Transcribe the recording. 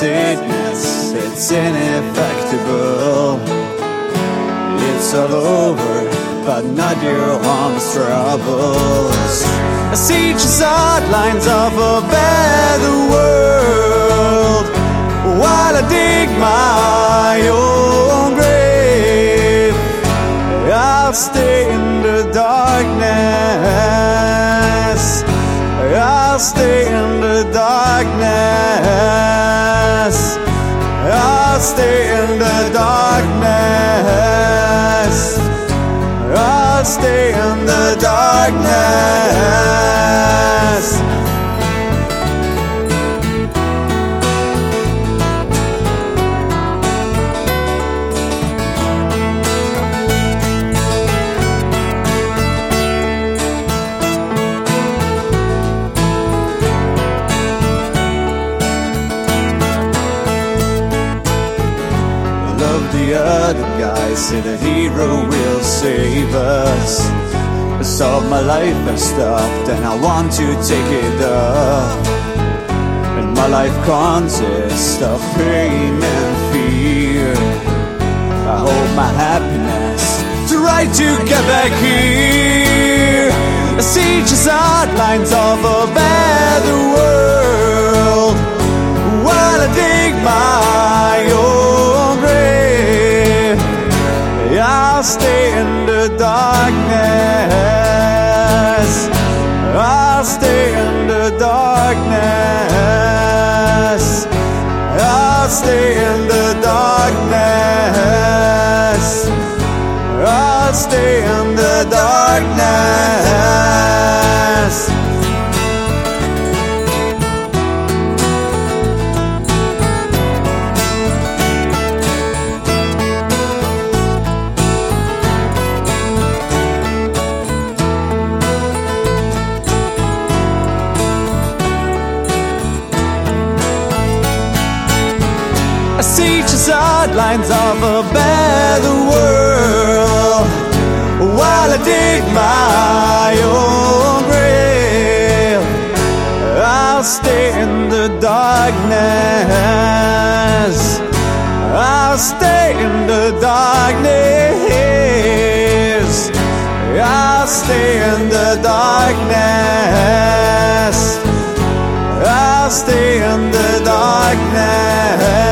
sickness, it's ineffectible. It's all over, but not your honest troubles. I see just outlines of a better world, while I dig my own grave. I'll stay in the darkness. I'll stay in the darkness. I'll stay in the darkness. I'll stay in the darkness. The other guys say the hero will save us. So my life has stopped and I want to take it up. And my life consists of pain and fear. I hope my happiness to try to get back here. I see just outlines of a better world, while I dig my own grave. I'll stay in the darkness. I'll stay in the darkness. I'll stay in the darkness. I'll stay in the darkness. I see just outlines of a better world, while I dig my own grave. I'll stay in the darkness. I'll stay in the darkness. I'll stay in the darkness. I'll stay in the darkness.